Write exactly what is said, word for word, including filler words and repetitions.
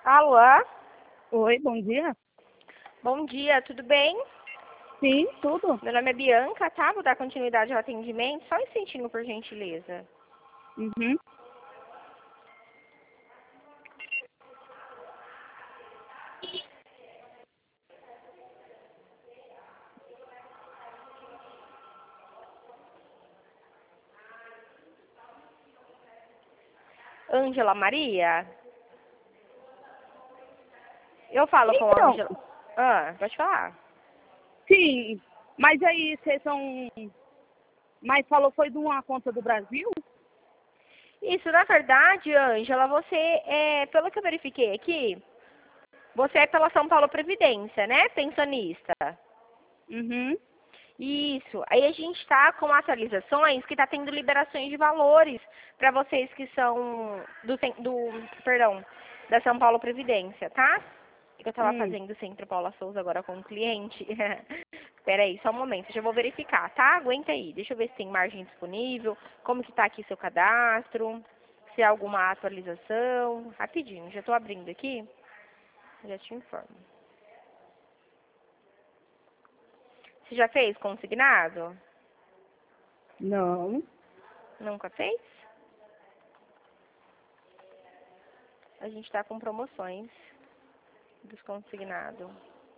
Alô? Oi, bom dia. Bom dia, tudo bem? Sim, tudo. Meu nome é Bianca, tá? Vou dar continuidade ao atendimento. Só um instantinho, por gentileza. Uhum. Ângela Maria? Eu falo com a Então, Ângela. Ah, pode falar. sim, mas aí vocês são... Mas falou foi de uma conta do Brasil? Isso, na verdade, Ângela, você é, pelo que eu verifiquei aqui, você é pela São Paulo Previdência, né? Pensionista. Uhum. Isso. Aí a gente está com atualizações que está tendo liberações de valores para vocês que são do, cen- do, perdão, da São Paulo Previdência, tá? Eu estava Hum. fazendo o Centro Paula Souza agora com um cliente. Espera aí, só um momento, já vou verificar, tá? Aguenta aí. Deixa eu ver se tem margem disponível, como que tá aqui seu cadastro, se há alguma atualização. Rapidinho, já estou abrindo aqui, já te informo. Você já fez consignado? Não. Nunca fez? A gente está com promoções dos consignados.